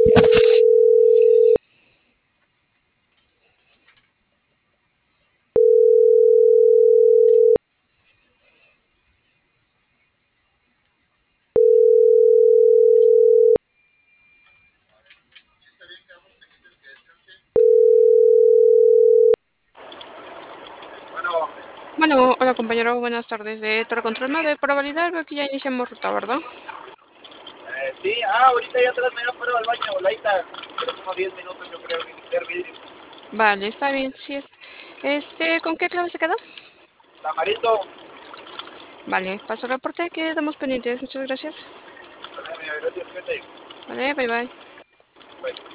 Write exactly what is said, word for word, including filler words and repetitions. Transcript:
Bueno, Bueno, hola compañero, buenas tardes. De Torre Control nueve, para validar, veo que ya iniciamos ruta, ¿verdad? eh, sí, ah, ahorita ya atrás me voy fuera al baño, Laita, pero como diez minutos yo creo que limpiar vidrio. Vale, está bien, sí es. Este, ¿con qué clave se queda? Tamarito, Vale, paso el reporte, quedamos pendientes. Muchas gracias. gracias, gente. Vale, bye bye. Bye.